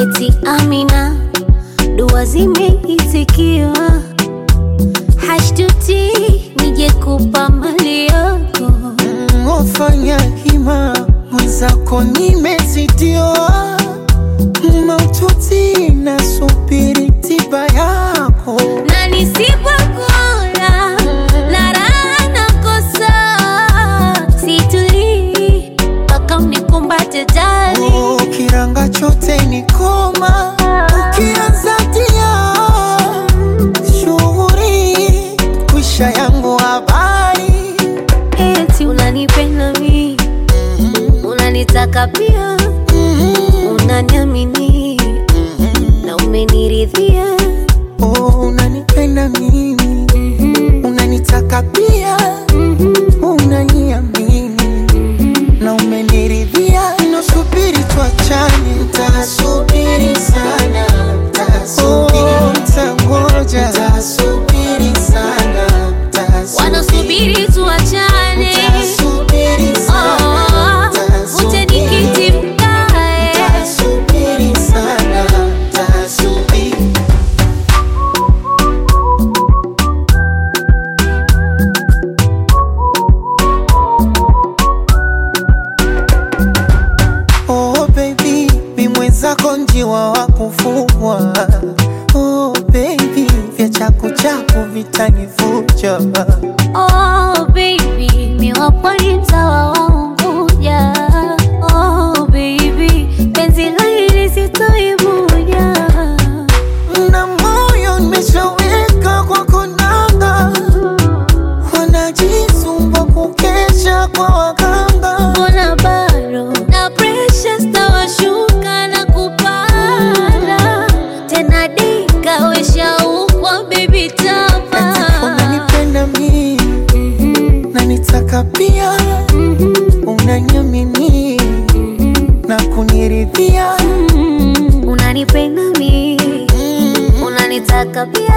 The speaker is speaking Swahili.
eti Amina, dua zimeitikiwa, hashtuti nije kupa mali yako. Wafanya hima mwenzako nimezidiwa, maututi nasubiri tiba yako. Na nisipokula na raha nakosa, situli mpaka unikumbate jali. Kiranga chote ni koma, ukianza tia shughuri kwisha yangu habari. Eti unanipenda mi, unanitaka pia, unaniamini na umeniridhia. Unanipenda mimi, unanitaka pia, unaniamini na umeniridhia. Nasubiri tuachane, nitasubiri sana, nitangoja, nitasubiri sana, wanasubiri tuachane, nitasubiri sana, ute nikiti mkae. nitasubiri sana, nitasubiri. Oh baby, mi mwenzako njiwa wa kufugwa. Oh baby, vya chaku chaku vitanivuja. Oh baby, mi wapwani mtawa wa Unguja. Oh baby, penzi la hili sitoibuja. Na moyo nimeshaweka kwa konanga, wanajisumbua kukesha kwa waganga. Mbona bado na pressure stawashuka na kupanda tena, dika wesha ukwa baby tapa. Unanipenda mimi, unanitaka pia, unaniamini na kuniridhia. Unanipenda mi, unanitaka pia,